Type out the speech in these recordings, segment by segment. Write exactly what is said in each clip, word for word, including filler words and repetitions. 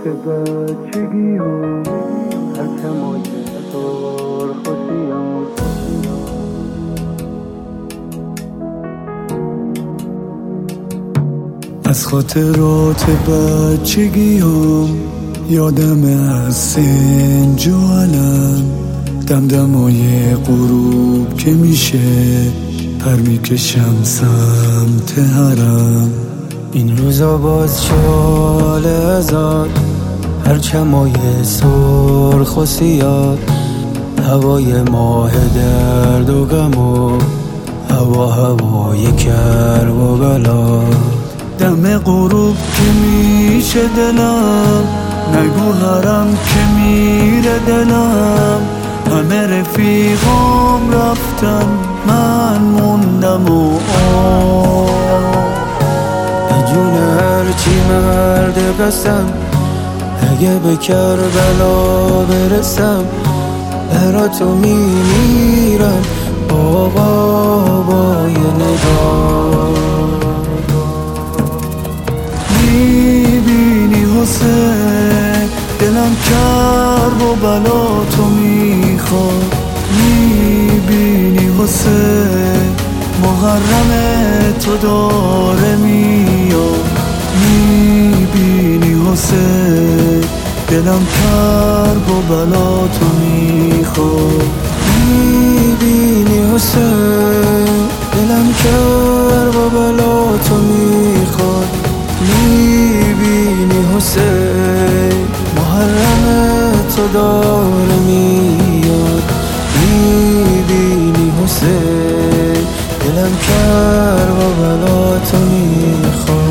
بچگیم هرچم آید سرخ و سیاه از خاطرات بچگیم یادم از سنج و علم دمدمای غروب که میشه پر میکشم سمت حرم این روزا باز شال ازاد هرچمای سرخ و سیاه هوای ماه درد و غم و هوا هوای کرب و بلا دم غروب که میشه دلم نگو حرم که میره دلم همه رفیقام رفتن من موندم و آه جون هرچی مرد قسم اگه به کربلا برسم براتو میمیرم بابا با یه نگاه میبینی حسین دلم کرب و بلا تو میخواد میبینی حسین محرم تو داره میاد میبینی حسین دلم کرب و بلا تو میخواد میبینی حسین دلم کرب و بلا تو میخواد میبینی حسین محرم تو داره میاد میبینی حسین دلم کرب و بلا تو میخواد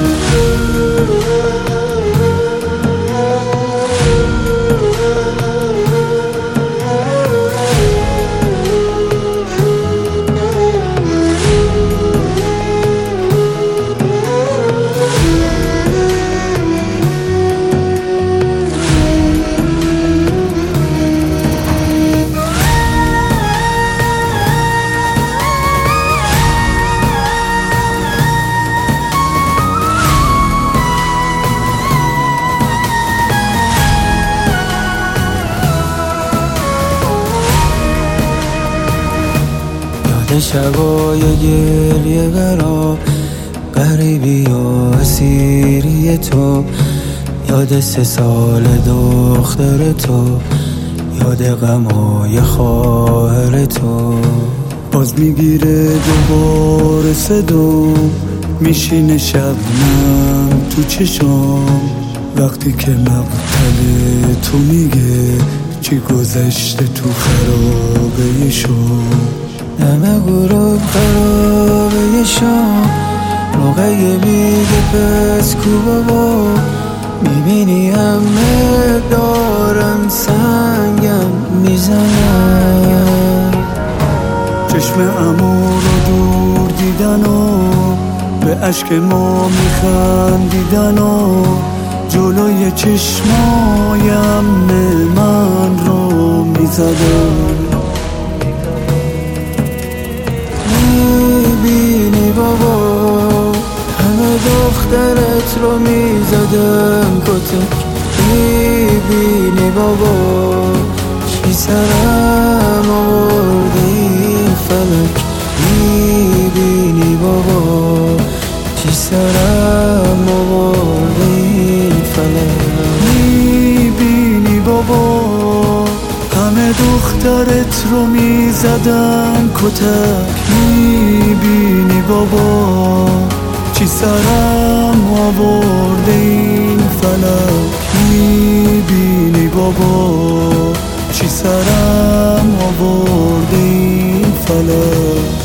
شبای گریه برا غریبی و اسیری تو یاد سه سال دختر تو یاد غمای خواهر تو باز میگیره دوباره صدا میشینه شبنم تو چشام وقتی که مقتل تو میگه چی گذشته تو خرابه شام دم غروب خرابه شام روغه میگه پس کو بابا میبینی همه دارن سنگم میزنن چشم عمو رو دور دیدن و به عشق ما میخندیدن و جلوی چشمای عمه من رو میزدن میبینی بابا همه دخترت رو میزدم کتک میبینی بابا چی سرم آورده این فلک میبینی بابا چی سرم آورده این فلک میبینی بابا همه دخترت رو میزدن کتک میبینی بابا چی سرم آورده این فلک میبینی بابا چی سرم آورده این فلک